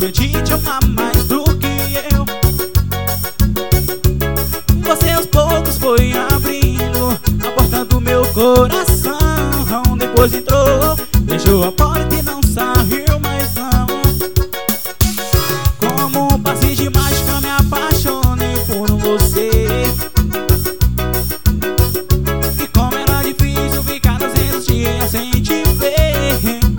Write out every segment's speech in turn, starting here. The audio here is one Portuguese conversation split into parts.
prometi te amar mais do que eu. Você aos poucos foi abrindo a porta do meu coração. Depois entrou, fechou a porta e não saiu mais não. Como um passe de mágica me apaixonei por você. E como era difícil ficar 200 dias sem te ver.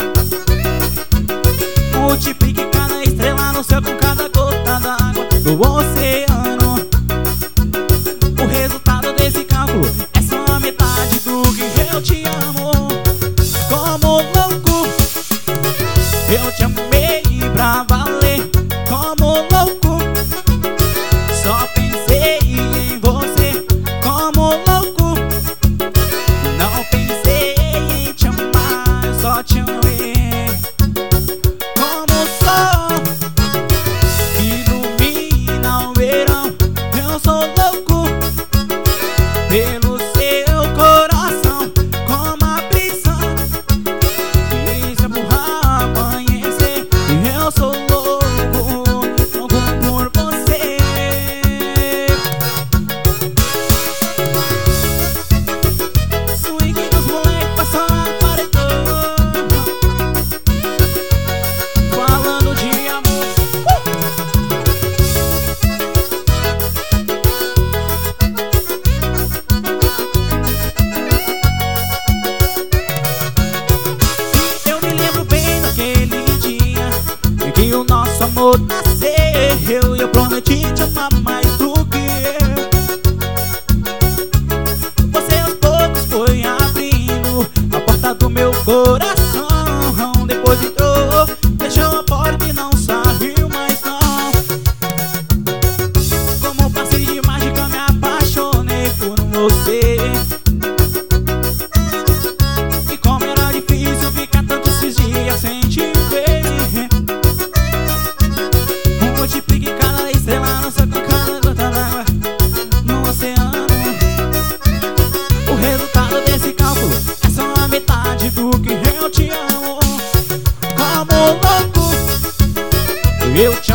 Multiplique cada estrela no céu com cada gota d'água do oceano. O resultado desse cálculo é só a metade do que eu te amo. Como louco, eu te amei pra valer. Como louco, só pensei em você. Como louco, não pensei em te amar, eu só te amei. Como o sol que ilumina o verão, eu sou louco pelo seu coração. Como a brisa que se empurra amanhecer, eu sou louco, louco por você. Swing dos moleques passando paredão, falando de amor. Eu me lembro bem daquele dia em que o nosso amor nasceu. E eu prometi te amar mais do que eu. Você aos poucos foi abrindo a porta do meu coração. Depois entrou, fechou a porta e não saiu mais não. Como um passe de mágica me apaixonei por você. E como era difícil ficar tantos dias sem te ver. Multiplique cada estrela no céu com cada gota d'água no oceano. O resultado desse cálculo é só a metade do que eu te amo. Como louco, eu te